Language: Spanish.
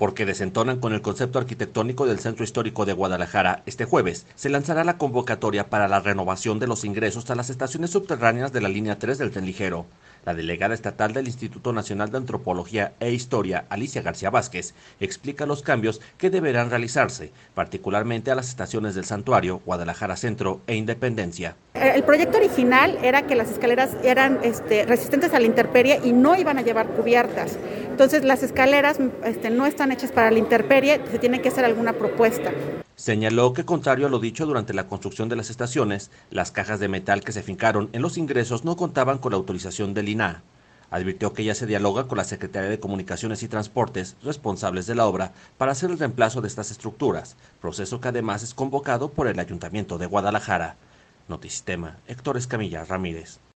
Porque desentonan con el concepto arquitectónico del Centro Histórico de Guadalajara. Este jueves se lanzará la convocatoria para la renovación de los ingresos a las estaciones subterráneas de la línea 3 del Tren Ligero. La delegada estatal del Instituto Nacional de Antropología e Historia, Alicia García Vázquez, explica los cambios que deberán realizarse, particularmente a las estaciones del Santuario, Guadalajara Centro e Independencia. El proyecto original era que las escaleras eran resistentes a la intemperie y no iban a llevar cubiertas. Entonces las escaleras no están hechas para la intemperie, se tiene que hacer alguna propuesta. Señaló que, contrario a lo dicho durante la construcción de las estaciones, las cajas de metal que se fincaron en los ingresos no contaban con la autorización del INAH. Advirtió que ya se dialoga con la Secretaría de Comunicaciones y Transportes, responsables de la obra, para hacer el reemplazo de estas estructuras, proceso que además es convocado por el Ayuntamiento de Guadalajara. Notisistema, Héctor Escamilla Ramírez.